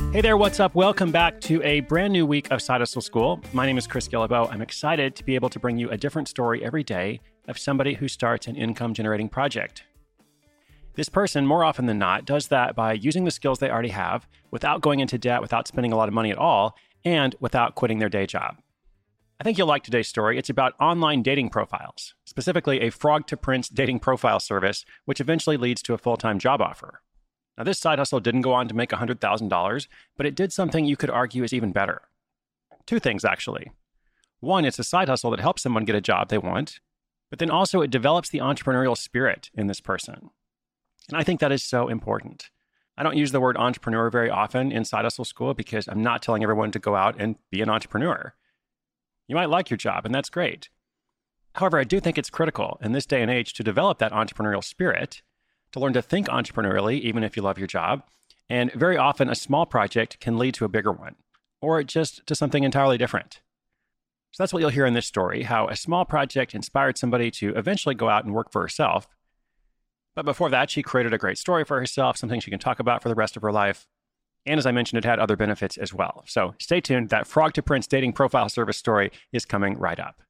Hey there, what's up? Welcome back to a brand new week of Side Hustle School. My name is Chris Guillebeau. I'm excited to be able to bring you a different story every day of somebody who starts an income-generating project. This person, more often than not, does that by using the skills they already have without going into debt, without spending a lot of money at all, and without quitting their day job. I think you'll like today's story. It's about online dating profiles, specifically a Frog to Prince dating profile service, which eventually leads to a full-time job offer. Now, this side hustle didn't go on to make $100,000, but it did something you could argue is even better. Two things, actually. One, it's a side hustle that helps someone get a job they want, but then also it develops the entrepreneurial spirit in this person. And I think that is so important. I don't use the word entrepreneur very often in Side Hustle School because I'm not telling everyone to go out and be an entrepreneur. You might like your job, and that's great. However, I do think it's critical in this day and age to develop that entrepreneurial spirit, to learn to think entrepreneurially, even if you love your job. And very often, a small project can lead to a bigger one, or just to something entirely different. So that's what you'll hear in this story, how a small project inspired somebody to eventually go out and work for herself. But before that, she created a great story for herself, something she can talk about for the rest of her life. And as I mentioned, it had other benefits as well. So stay tuned. That Frog to Prince dating profile service story is coming right up.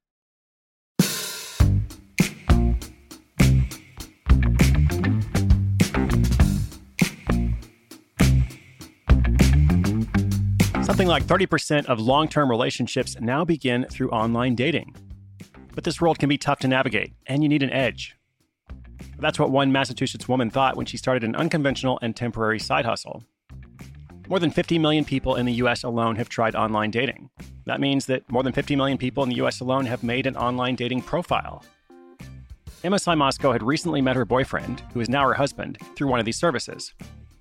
Something like 30% of long-term relationships now begin through online dating. But this world can be tough to navigate, and you need an edge. That's what one Massachusetts woman thought when she started an unconventional and temporary side hustle. More than 50 million people in the U.S. alone have tried online dating. That means that more than 50 million people in the U.S. alone have made an online dating profile. Emma Simasko had recently met her boyfriend, who is now her husband, through one of these services.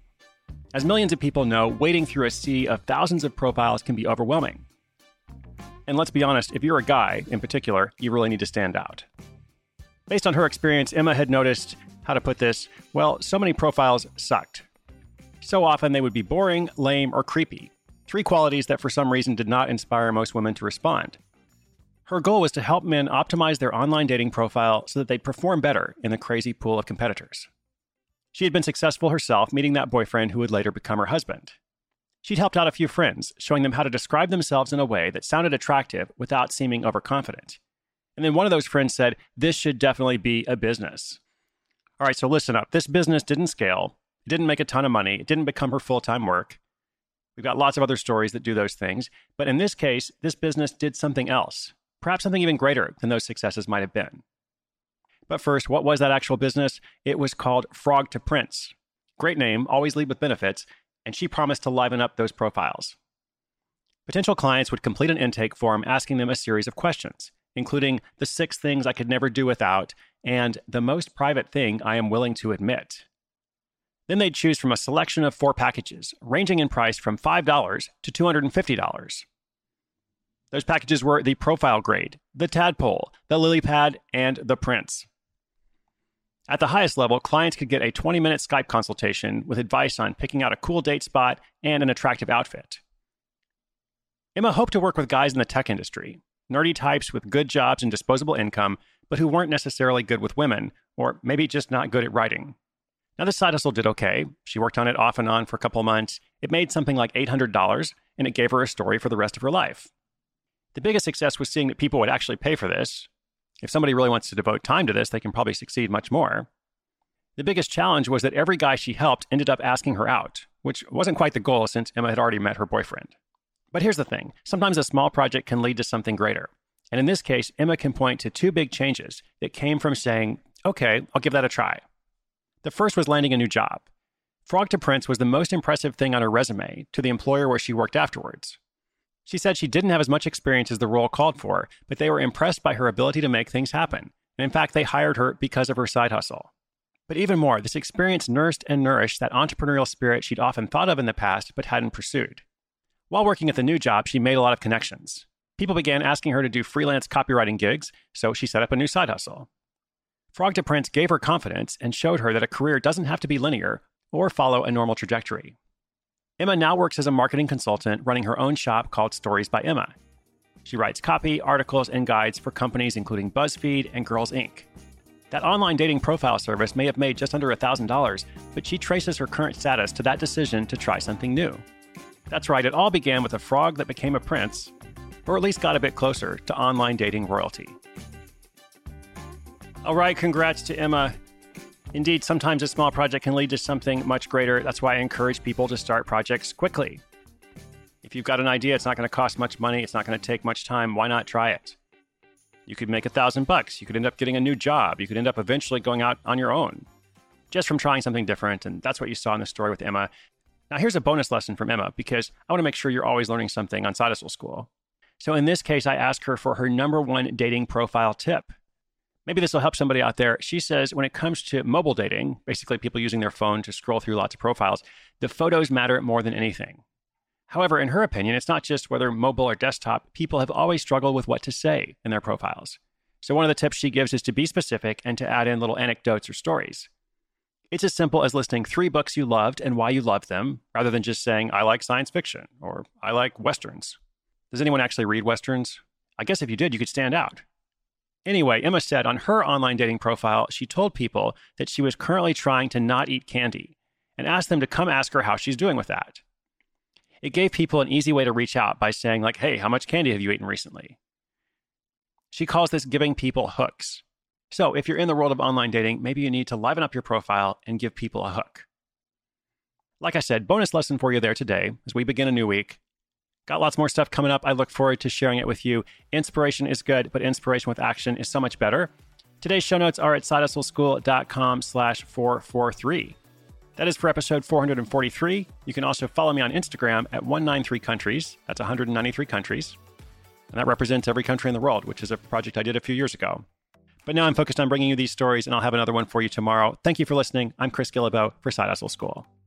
As millions of people know, wading through a sea of thousands of profiles can be overwhelming. And let's be honest, if you're a guy in particular, you really need to stand out. Based on her experience, Emma had noticed, how to put this, well, so many profiles sucked. So often they would be boring, lame, or creepy, three qualities that for some reason did not inspire most women to respond. Her goal was to help men optimize their online dating profile so that they'd perform better in the crazy pool of competitors. She had been successful herself, meeting that boyfriend who would later become her husband. She'd helped out a few friends, showing them how to describe themselves in a way that sounded attractive without seeming overconfident. And then one of those friends said, this should definitely be a business. All right, so listen up. This business didn't scale. It didn't make a ton of money. It didn't become her full-time work. We've got lots of other stories that do those things. But in this case, this business did something else, perhaps something even greater than those successes might have been. But first, what was that actual business? It was called Frog to Prince. Great name, always lead with benefits, and she promised to liven up those profiles. Potential clients would complete an intake form asking them a series of questions, including the 6 things I could never do without and the most private thing I am willing to admit. Then they'd choose from a selection of 4 packages, ranging in price from $5 to $250. Those packages were the Profile Grade, the Tadpole, the Lily Pad, and the Prince. At the highest level, clients could get a 20-minute Skype consultation with advice on picking out a cool date spot and an attractive outfit. Emma hoped to work with guys in the tech industry, nerdy types with good jobs and disposable income, but who weren't necessarily good with women, or maybe just not good at writing. Now, this side hustle did okay. She worked on it off and on for a couple of months. It made something like $800, and it gave her a story for the rest of her life. The biggest success was seeing that people would actually pay for this. If somebody really wants to devote time to this, they can probably succeed much more. The biggest challenge was that every guy she helped ended up asking her out, which wasn't quite the goal since Emma had already met her boyfriend. But here's the thing. Sometimes a small project can lead to something greater. And in this case, Emma can point to 2 big changes that came from saying, okay, I'll give that a try. The first was landing a new job. Frog to Prince was the most impressive thing on her resume to the employer where she worked afterwards. She said she didn't have as much experience as the role called for, but they were impressed by her ability to make things happen. And in fact, they hired her because of her side hustle. But even more, this experience nursed and nourished that entrepreneurial spirit she'd often thought of in the past but hadn't pursued. While working at the new job, she made a lot of connections. People began asking her to do freelance copywriting gigs, so she set up a new side hustle. Frog to Prince gave her confidence and showed her that a career doesn't have to be linear or follow a normal trajectory. Emma now works as a marketing consultant running her own shop called Stories by Emma. She writes copy, articles, and guides for companies including BuzzFeed and Girls Inc. That online dating profile service may have made just under $1,000, but she traces her current status to that decision to try something new. That's right, it all began with a frog that became a prince, or at least got a bit closer to online dating royalty. All right, congrats to Emma. Indeed, sometimes a small project can lead to something much greater. That's why I encourage people to start projects quickly. If you've got an idea, it's not going to cost much money, it's not going to take much time, why not try it? You could make $1,000. You could end up getting a new job. You could end up eventually going out on your own, just from trying something different. And that's what you saw in the story with Emma. Now, here's a bonus lesson from Emma, because I want to make sure you're always learning something on Side Hustle School. So in this case, I asked her for her number one dating profile tip. Maybe this will help somebody out there. She says when it comes to mobile dating, basically people using their phone to scroll through lots of profiles, the photos matter more than anything. However, in her opinion, it's not just whether mobile or desktop, people have always struggled with what to say in their profiles. So one of the tips she gives is to be specific and to add in little anecdotes or stories. It's as simple as listing 3 books you loved and why you loved them, rather than just saying, I like science fiction, or I like Westerns. Does anyone actually read Westerns? I guess if you did, you could stand out. Anyway, Emma said on her online dating profile, she told people that she was currently trying to not eat candy and asked them to come ask her how she's doing with that. It gave people an easy way to reach out by saying like, hey, how much candy have you eaten recently? She calls this giving people hooks. So if you're in the world of online dating, maybe you need to liven up your profile and give people a hook. Like I said, bonus lesson for you there today as we begin a new week. Got lots more stuff coming up. I look forward to sharing it with you. Inspiration is good, but inspiration with action is so much better. Today's show notes are at sidehustleschool.com/443. That is for episode 443. You can also follow me on Instagram at 193countries. That's 193 countries. And that represents every country in the world, which is a project I did a few years ago. But now I'm focused on bringing you these stories, and I'll have another one for you tomorrow. Thank you for listening. I'm Chris Guillebeau for Side Hustle School.